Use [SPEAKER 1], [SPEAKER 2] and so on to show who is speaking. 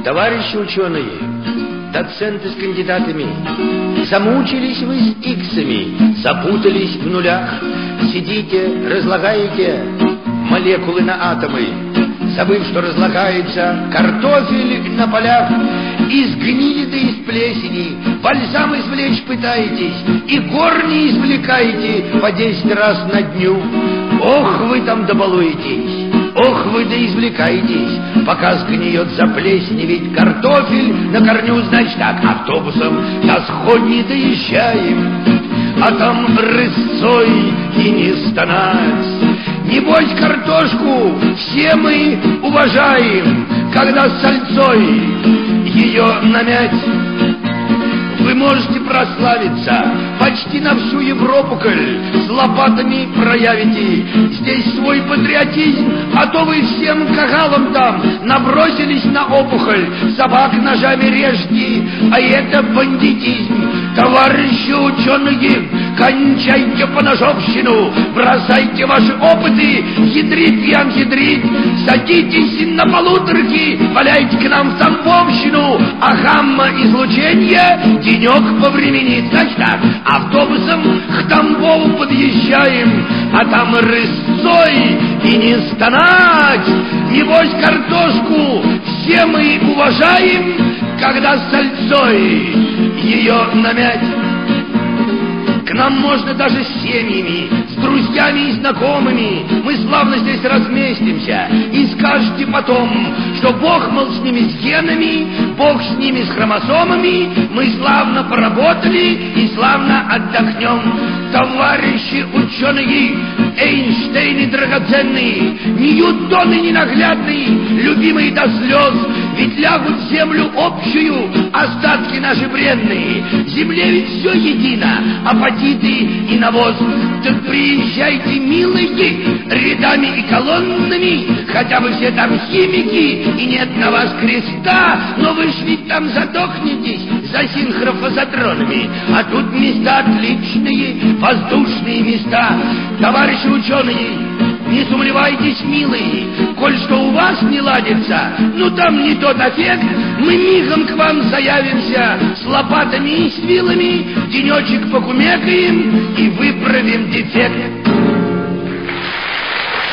[SPEAKER 1] Товарищи ученые, доценты с кандидатами, замучились вы с иксами, запутались в нулях, сидите, разлагаете молекулы на атомы, забыв, что разлагается картофель на полях. Из гнили да из плесени бальзам извлечь пытаетесь, и корни извлекаете по 10 раз на дню. Ох, вы там добалуетесь, ох, вы да извлекаетесь, пока сгниет, заплесневеет картофель на корню. Значит так, автобусом на сходни доезжаем, а там рысцой и не стонать. Небось, картошку все мы уважаем, когда с сальцой ее намять. Вы можете прославиться почти на всю Европу, коль с лопатами проявите здесь свой патриотизм, а то вы всем кагалам там набросились на опухоль, собак ножами режьте, а это бандитизм. Товарищи ученые, кончайте поножовщину, бросайте ваши опыты, ядрить пьян ядрить, садитесь на полуторки, валяйте к нам в Тамбовщину, а гамма-излучение денек повременит. Значит так, автобусом к Тамбову подъезжаем, а там рысцой и не стонать. Небось, картошку все мы уважаем, когда с сальцой ее намять. К нам можно даже с семьями, с друзьями и знакомыми. Мы славно здесь разместимся. И скажете потом, что Бог, мол, с ними с генами, Бог с ними с хромосомами. Мы славно поработали и славно отдохнем. Товарищи ученые, Эйнштейны драгоценные, Ньютоны ненаглядные, любимые до слез, ведь лягут в землю общую остатки наши бренные. Земле ведь все едино, апатиты и навоз. Так приезжайте, милые, рядами и колоннами, хотя вы все там химики, и нет на вас креста, но вы ж ведь там задохнетесь за синхрофазотронами. А тут места отличные, воздушные места. Товарищи ученые, не сумлевайтесь, милые, коль что у вас не ладится, ну там не тот эффект, мы мигом к вам заявимся с лопатами и с вилами, денечек покумекаем и выправим дефект.